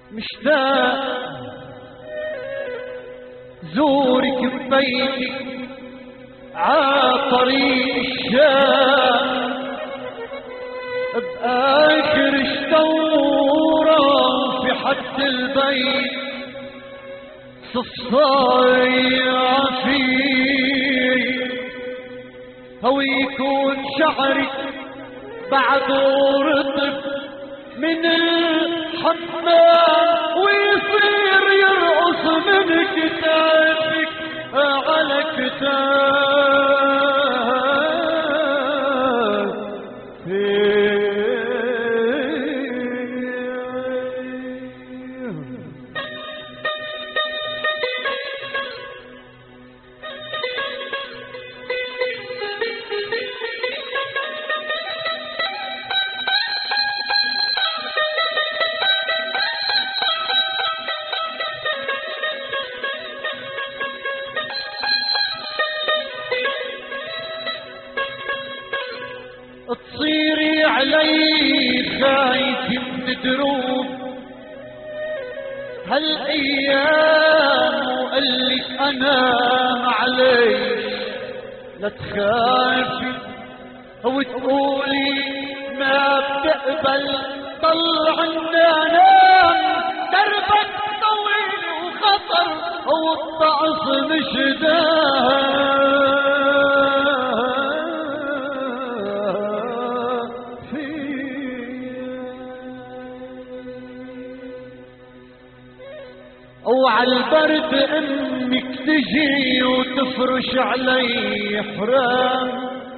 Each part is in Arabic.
مشتاق زورك ببيتك عطريق الشام بآخر شطورة في حد البيت صفايع فيه أو يكون شعرك بعد رطب من الحمام ويصير يرقص من كتافك على تصيري علي خايف من دروب هالايام وقلك انا معليش لا تخافي وتقولي ما بتقبل طلع النام دربك طويل وخطر والطعس مش داهم وعلى البرد امك تجي وتفرش علي حرام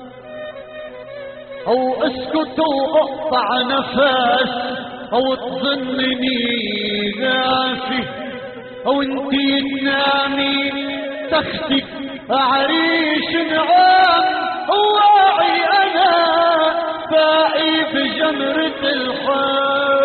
او اسكت واقطع نفس او تظنني غافي او انتي تنامي تختك عريش نعام واعي انا باقي بجمرة الحام